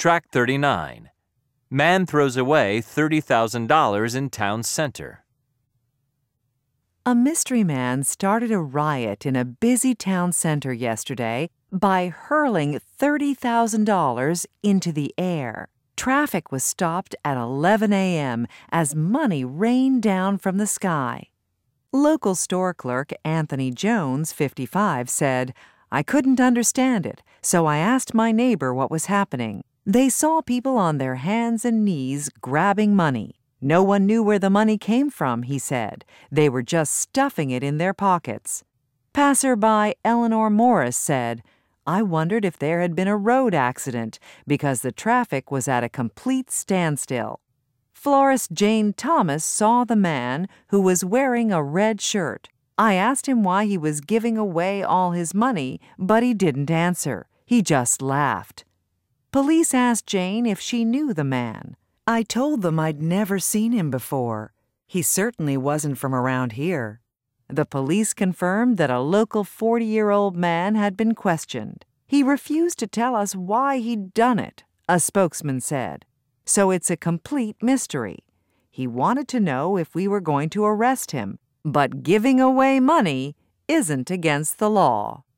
Track 39. Man throws away $30,000 in town center. A mystery man started a riot in a busy town center yesterday by hurling $30,000 into the air. Traffic was stopped at 11 a.m. as money rained down from the sky. Local store clerk Anthony Jones, 55, said, "I couldn't understand it, so I asked my neighbor what was happening. They saw people on their hands and knees grabbing money. No one knew where the money came from," he said. "They were just stuffing it in their pockets." Passerby Eleanor Morris said, "I wondered if there had been a road accident because the traffic was at a complete standstill." Florist Jane Thomas saw the man who was wearing a red shirt. "I asked him why he was giving away all his money, but he didn't answer. He just laughed." Police asked Jane if she knew the man. "I told them I'd never seen him before. He certainly wasn't from around here." The police confirmed that a local 40-year-old man had been questioned. "He refused to tell us why he'd done it," a spokesman said. "So it's a complete mystery. He wanted to know if we were going to arrest him, but giving away money isn't against the law."